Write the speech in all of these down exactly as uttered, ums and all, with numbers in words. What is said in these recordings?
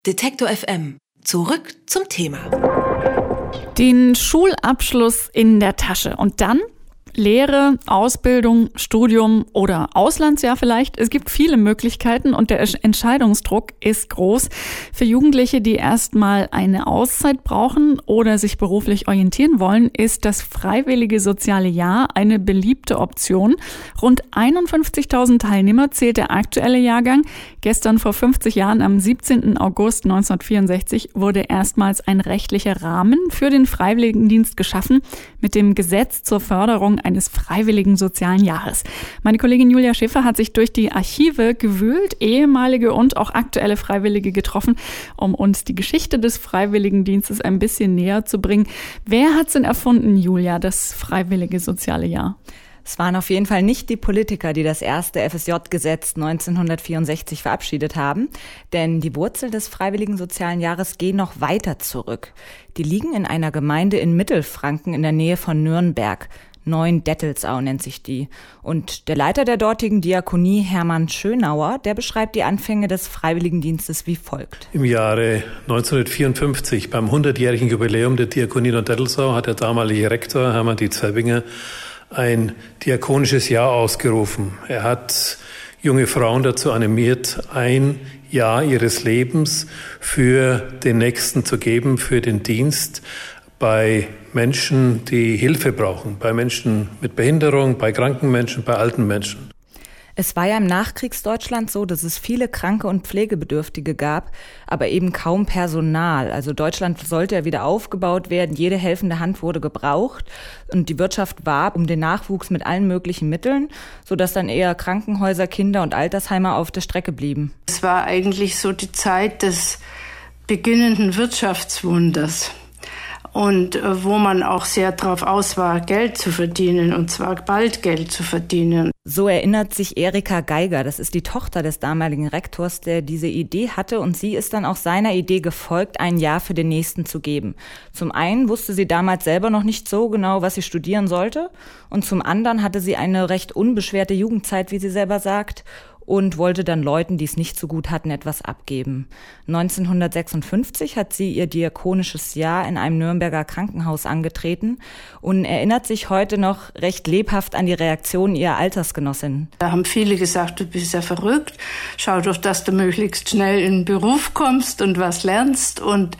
Detektor F M. Zurück zum Thema. Den Schulabschluss in der Tasche und dann Lehre, Ausbildung, Studium oder Auslandsjahr vielleicht. Es gibt viele Möglichkeiten und der Entscheidungsdruck ist groß. Für Jugendliche, die erstmal eine Auszeit brauchen oder sich beruflich orientieren wollen, ist das freiwillige soziale Jahr eine beliebte Option. Rund einundfünfzigtausend Teilnehmer zählt der aktuelle Jahrgang. Gestern vor fünfzig Jahren, am siebzehnten August neunzehnhundertvierundsechzig, wurde erstmals ein rechtlicher Rahmen für den Freiwilligendienst geschaffen mit dem Gesetz zur Förderung eines freiwilligen sozialen Jahres. Meine Kollegin Julia Schäfer hat sich durch die Archive gewühlt, ehemalige und auch aktuelle Freiwillige getroffen, um uns die Geschichte des Freiwilligendienstes ein bisschen näher zu bringen. Wer hat's denn erfunden, Julia, das freiwillige soziale Jahr? Es waren auf jeden Fall nicht die Politiker, die das erste F S J-Gesetz neunzehnhundertvierundsechzig verabschiedet haben, denn die Wurzeln des freiwilligen sozialen Jahres gehen noch weiter zurück. Die liegen in einer Gemeinde in Mittelfranken in der Nähe von Nürnberg. Neuendettelsau nennt sich die. Und der Leiter der dortigen Diakonie, Hermann Schönauer, der beschreibt die Anfänge des Freiwilligendienstes wie folgt. Im Jahre neunzehnhundertvierundfünfzig, beim hundertjährigen Jubiläum der Diakonie Neuendettelsau, hat der damalige Rektor, Hermann Dietz-Helbinger, ein diakonisches Jahr ausgerufen. Er hat junge Frauen dazu animiert, ein Jahr ihres Lebens für den Nächsten zu geben, für den Dienst bei Menschen, die Hilfe brauchen, bei Menschen mit Behinderung, bei kranken Menschen, bei alten Menschen. Es war ja im Nachkriegsdeutschland so, dass es viele Kranke und Pflegebedürftige gab, aber eben kaum Personal. Also Deutschland sollte ja wieder aufgebaut werden, jede helfende Hand wurde gebraucht und die Wirtschaft warb um den Nachwuchs mit allen möglichen Mitteln, sodass dann eher Krankenhäuser, Kinder- und Altersheime auf der Strecke blieben. Es war eigentlich so die Zeit des beginnenden Wirtschaftswunders. Und äh, wo man auch sehr drauf aus war, Geld zu verdienen, und zwar bald Geld zu verdienen. So erinnert sich Erika Geiger, das ist die Tochter des damaligen Rektors, der diese Idee hatte, und sie ist dann auch seiner Idee gefolgt, ein Jahr für den Nächsten zu geben. Zum einen wusste sie damals selber noch nicht so genau, was sie studieren sollte, und zum anderen hatte sie eine recht unbeschwerte Jugendzeit, wie sie selber sagt, und wollte dann Leuten, die es nicht so gut hatten, etwas abgeben. neunzehnhundertsechsundfünfzig hat sie ihr diakonisches Jahr in einem Nürnberger Krankenhaus angetreten und erinnert sich heute noch recht lebhaft an die Reaktion ihrer Altersgenossin. Da haben viele gesagt, du bist ja verrückt, schau doch, dass du möglichst schnell in den Beruf kommst und was lernst und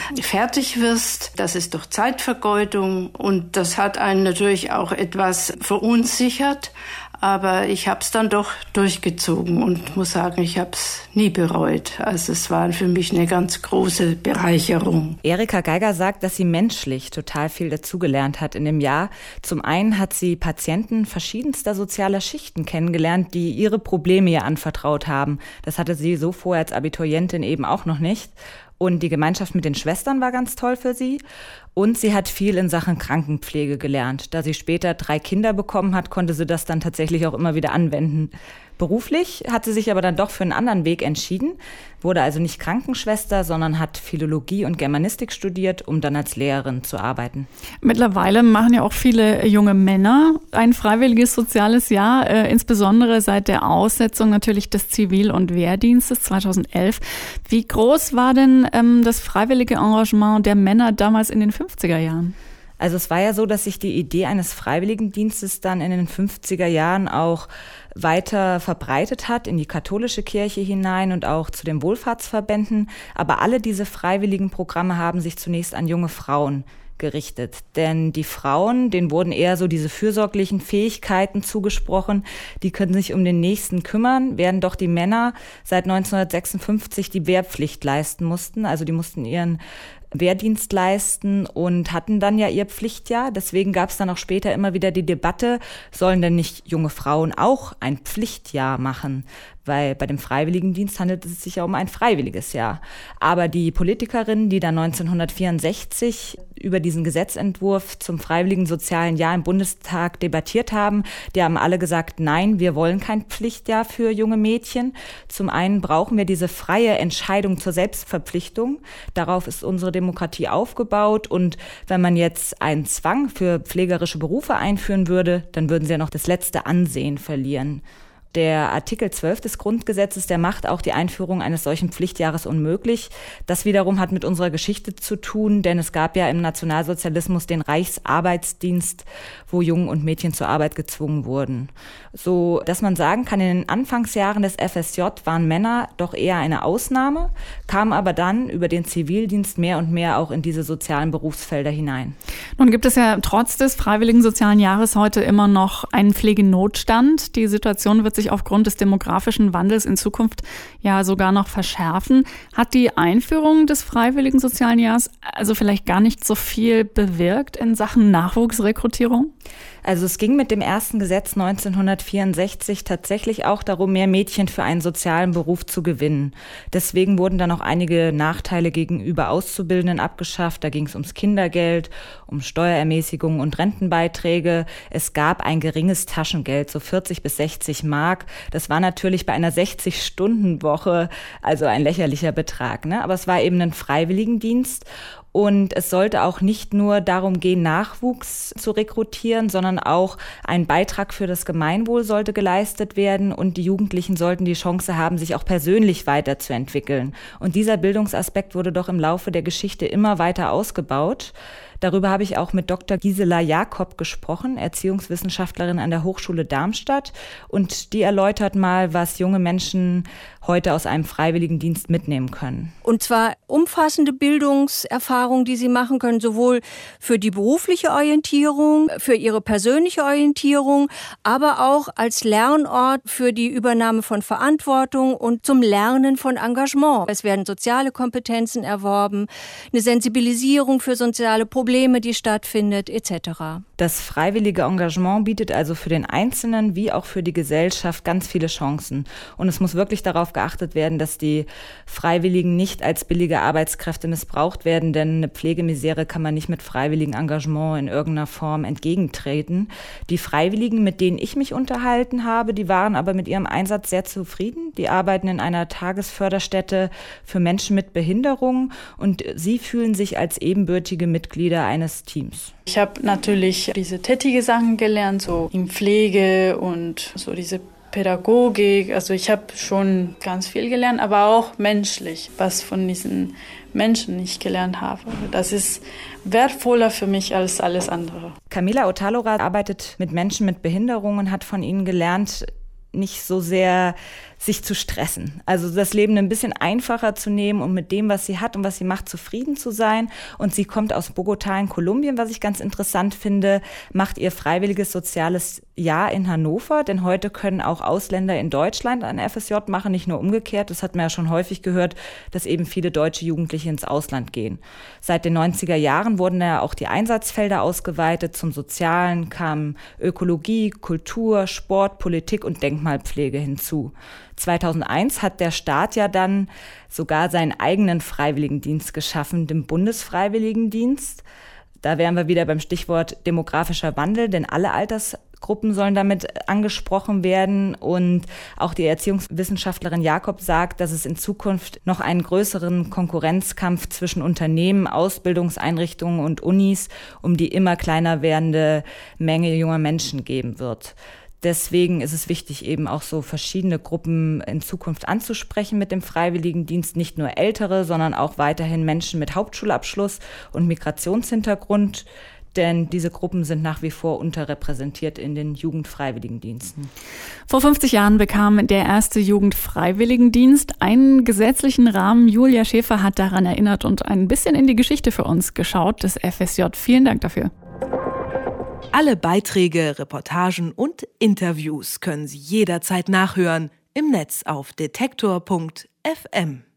fertig wirst. Das ist doch Zeitvergeudung und das hat einen natürlich auch etwas verunsichert. Aber ich habe es dann doch durchgezogen und muss sagen, ich habe es nie bereut. Also es war für mich eine ganz große Bereicherung. Erika Geiger sagt, dass sie menschlich total viel dazugelernt hat in dem Jahr. Zum einen hat sie Patienten verschiedenster sozialer Schichten kennengelernt, die ihre Probleme ihr anvertraut haben. Das hatte sie so vorher als Abiturientin eben auch noch nicht. Und die Gemeinschaft mit den Schwestern war ganz toll für sie. Und sie hat viel in Sachen Krankenpflege gelernt. Da sie später drei Kinder bekommen hat, konnte sie das dann tatsächlich auch immer wieder anwenden. Beruflich hat sie sich aber dann doch für einen anderen Weg entschieden, wurde also nicht Krankenschwester, sondern hat Philologie und Germanistik studiert, um dann als Lehrerin zu arbeiten. Mittlerweile machen ja auch viele junge Männer ein freiwilliges soziales Jahr, äh, insbesondere seit der Aussetzung natürlich des Zivil- und Wehrdienstes zweitausendelf. Wie groß war denn ähm, das freiwillige Engagement der Männer damals in den fünfziger Jahren? Also es war ja so, dass sich die Idee eines Freiwilligendienstes dann in den fünfziger Jahren auch weiter verbreitet hat in die katholische Kirche hinein und auch zu den Wohlfahrtsverbänden. Aber alle diese freiwilligen Programme haben sich zunächst an junge Frauen gerichtet. Denn die Frauen, denen wurden eher so diese fürsorglichen Fähigkeiten zugesprochen, die können sich um den Nächsten kümmern, während doch die Männer seit neunzehnhundertsechsundfünfzig die Wehrpflicht leisten mussten. Also die mussten ihren Wehrdienst leisten und hatten dann ja ihr Pflichtjahr. Deswegen gab es dann auch später immer wieder die Debatte, sollen denn nicht junge Frauen auch ein Pflichtjahr machen? Weil bei dem Freiwilligendienst handelt es sich ja um ein freiwilliges Jahr. Aber die Politikerinnen, die dann neunzehnhundertvierundsechzig über diesen Gesetzentwurf zum freiwilligen sozialen Jahr im Bundestag debattiert haben, die haben alle gesagt, nein, wir wollen kein Pflichtjahr für junge Mädchen. Zum einen brauchen wir diese freie Entscheidung zur Selbstverpflichtung. Darauf ist unsere Demokratie aufgebaut. Und wenn man jetzt einen Zwang für pflegerische Berufe einführen würde, dann würden sie ja noch das letzte Ansehen verlieren. Der Artikel zwölf des Grundgesetzes, der macht auch die Einführung eines solchen Pflichtjahres unmöglich. Das wiederum hat mit unserer Geschichte zu tun, denn es gab ja im Nationalsozialismus den Reichsarbeitsdienst, wo Jungen und Mädchen zur Arbeit gezwungen wurden. So, dass man sagen kann, in den Anfangsjahren des F S J waren Männer doch eher eine Ausnahme, kamen aber dann über den Zivildienst mehr und mehr auch in diese sozialen Berufsfelder hinein. Nun gibt es ja trotz des Freiwilligen Sozialen Jahres heute immer noch einen Pflegenotstand. Die Situation wird sich aufgrund des demografischen Wandels in Zukunft ja sogar noch verschärfen. Hat die Einführung des Freiwilligen Sozialen Jahres also vielleicht gar nicht so viel bewirkt in Sachen Nachwuchsrekrutierung? Also es ging mit dem ersten Gesetz neunzehnhundertvierundsechzig tatsächlich auch darum, mehr Mädchen für einen sozialen Beruf zu gewinnen. Deswegen wurden dann auch einige Nachteile gegenüber Auszubildenden abgeschafft. Da ging es ums Kindergeld, um Steuerermäßigung und Rentenbeiträge. Es gab ein geringes Taschengeld, so vierzig bis sechzig Mark. Das war natürlich bei einer sechzig-Stunden-Woche also ein lächerlicher Betrag, ne? Aber es war eben ein Freiwilligendienst. Und es sollte auch nicht nur darum gehen, Nachwuchs zu rekrutieren, sondern auch ein Beitrag für das Gemeinwohl sollte geleistet werden und die Jugendlichen sollten die Chance haben, sich auch persönlich weiterzuentwickeln. Und dieser Bildungsaspekt wurde doch im Laufe der Geschichte immer weiter ausgebaut. Darüber habe ich auch mit Doktor Gisela Jakob gesprochen, Erziehungswissenschaftlerin an der Hochschule Darmstadt. Und die erläutert mal, was junge Menschen heute aus einem Freiwilligendienst mitnehmen können. Und zwar umfassende Bildungserfahrungen, die sie machen können, sowohl für die berufliche Orientierung, für ihre persönliche Orientierung, aber auch als Lernort für die Übernahme von Verantwortung und zum Lernen von Engagement. Es werden soziale Kompetenzen erworben, eine Sensibilisierung für soziale Probleme, die stattfindet, et cetera. Das freiwillige Engagement bietet also für den Einzelnen wie auch für die Gesellschaft ganz viele Chancen. Und es muss wirklich darauf geachtet werden, dass die Freiwilligen nicht als billige Arbeitskräfte missbraucht werden, denn eine Pflegemisere kann man nicht mit freiwilligem Engagement in irgendeiner Form entgegentreten. Die Freiwilligen, mit denen ich mich unterhalten habe, die waren aber mit ihrem Einsatz sehr zufrieden. Die arbeiten in einer Tagesförderstätte für Menschen mit Behinderung und sie fühlen sich als ebenbürtige Mitglieder eines Teams. Ich habe natürlich diese tätige Sachen gelernt, so in Pflege und so diese Pädagogik. Also ich habe schon ganz viel gelernt, aber auch menschlich, was von diesen Menschen ich gelernt habe. Das ist wertvoller für mich als alles andere. Camila Otalora arbeitet mit Menschen mit Behinderung und hat von ihnen gelernt, nicht so sehr sich zu stressen. Also das Leben ein bisschen einfacher zu nehmen und mit dem, was sie hat und was sie macht, zufrieden zu sein. Und sie kommt aus Bogotá in Kolumbien, was ich ganz interessant finde, macht ihr freiwilliges soziales Jahr in Hannover, denn heute können auch Ausländer in Deutschland ein F S J machen, nicht nur umgekehrt. Das hat man ja schon häufig gehört, dass eben viele deutsche Jugendliche ins Ausland gehen. Seit den neunziger Jahren wurden ja auch die Einsatzfelder ausgeweitet. Zum Sozialen kamen Ökologie, Kultur, Sport, Politik und Denkmalpflege hinzu. zweitausendeins hat der Staat ja dann sogar seinen eigenen Freiwilligendienst geschaffen, den Bundesfreiwilligendienst. Da wären wir wieder beim Stichwort demografischer Wandel, denn alle Altersgruppen sollen damit angesprochen werden. Und auch die Erziehungswissenschaftlerin Jakob sagt, dass es in Zukunft noch einen größeren Konkurrenzkampf zwischen Unternehmen, Ausbildungseinrichtungen und Unis um die immer kleiner werdende Menge junger Menschen geben wird. Deswegen ist es wichtig, eben auch so verschiedene Gruppen in Zukunft anzusprechen mit dem Freiwilligendienst. Nicht nur Ältere, sondern auch weiterhin Menschen mit Hauptschulabschluss und Migrationshintergrund. Denn diese Gruppen sind nach wie vor unterrepräsentiert in den Jugendfreiwilligendiensten. Vor fünfzig Jahren bekam der erste Jugendfreiwilligendienst einen gesetzlichen Rahmen. Julia Schäfer hat daran erinnert und ein bisschen in die Geschichte für uns geschaut des F S J. Vielen Dank dafür. Alle Beiträge, Reportagen und Interviews können Sie jederzeit nachhören im Netz auf detektor punkt f m.